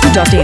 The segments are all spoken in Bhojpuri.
masti.in.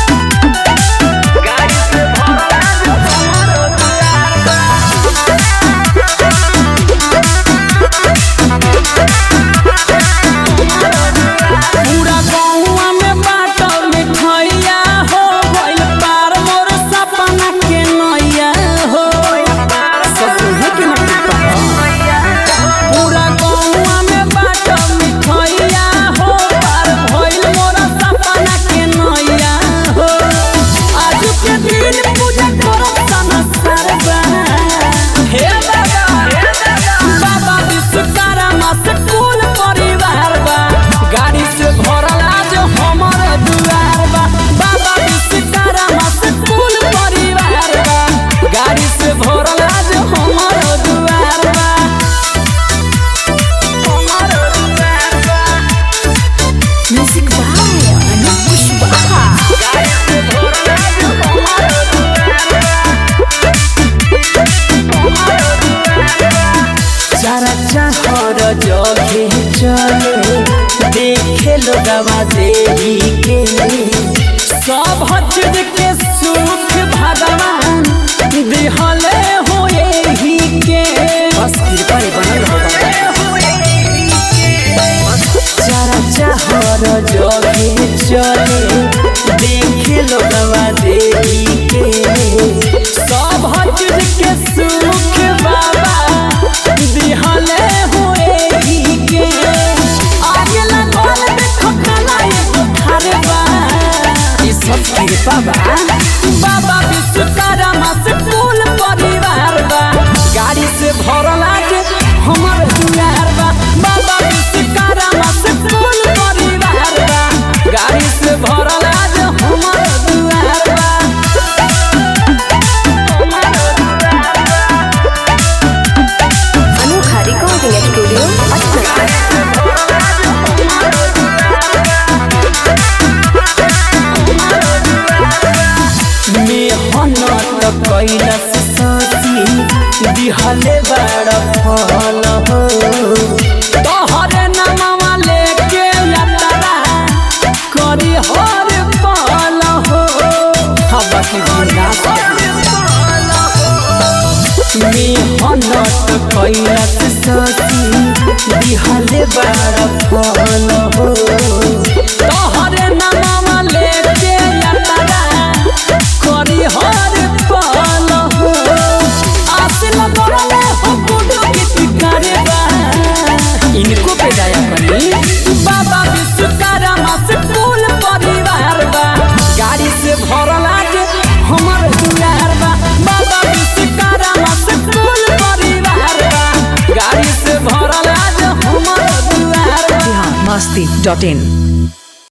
जगे चले देखे लोगवा देवी के सब चीज के सुख भगवान दिहले हो यही के बस कृपा बनल हो चारा चाहर जगे चले देखे लोगवा देवी के सब चीज के सुख बाबा दिहले बाबा विश्वकर्मा से कुल परिवार बा गाड़ी से भरल आज हमर दुआर बा बाबा विश्वकर्मा से कुल परिवार बा गाड़ी से भरल आज हमर दुआर बा अनोखा रिकॉर्डिंग स्टूडियो कैलस साथी दिहले बड़ फल हो तोहरे नामवा लेके यात्रा करी हर पल हो मेहनत कैलस साथी दिहले बड़ फल हो तोहरे नामवा लेके यात्रा करी हर इनको पे दया करी बाबा विश्वकर्मा से कुल परिवार बा गाड़ी से भरल आज हमर दुआर बा बाबा विश्वकर्मा से कुल परिवार बा गाड़ी से भरल आज हमर दुआर बा masti.in.